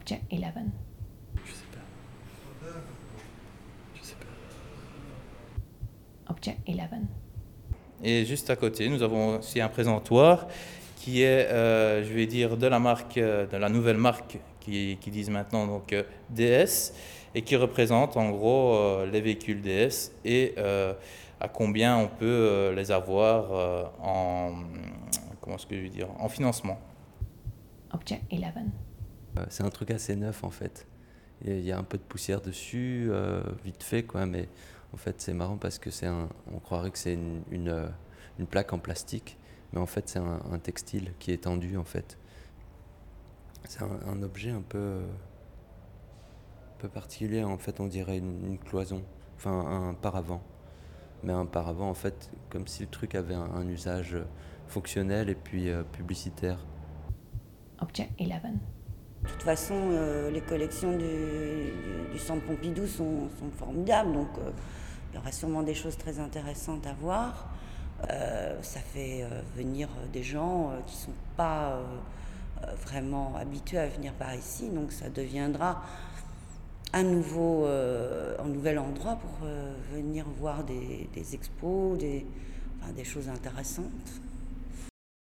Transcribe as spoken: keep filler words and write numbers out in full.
Object eleven. Je sais pas. Je sais pas. Object eleven. Et juste à côté, nous avons aussi un présentoir qui est, euh, je vais dire, de la marque, euh, de la nouvelle marque qui, qui disent maintenant donc euh, D S et qui représente en gros euh, les véhicules D S et euh, à combien on peut euh, les avoir euh, en, comment est-ce que je vais dire, en financement. Object eleven. Euh, C'est un truc assez neuf en fait. Il y a un peu de poussière dessus, euh, vite fait quoi, mais en fait c'est marrant parce que c'est un, on croirait que c'est une, une, euh, une plaque en plastique, mais en fait c'est un, un textile qui est tendu en fait. C'est un, un objet un peu, euh, un peu particulier en fait, on dirait une, une cloison, enfin un paravent. Mais un paravent en fait, comme si le truc avait un, un usage fonctionnel et puis euh, publicitaire. Object eleven. De toute façon, euh, les collections du, du, du Centre Pompidou sont, sont formidables, donc euh, il y aura sûrement des choses très intéressantes à voir. Euh, ça fait euh, venir des gens euh, qui ne sont pas euh, euh, vraiment habitués à venir par ici, donc ça deviendra un, nouveau, euh, un nouvel endroit pour euh, venir voir des, des expos, des, enfin, des choses intéressantes.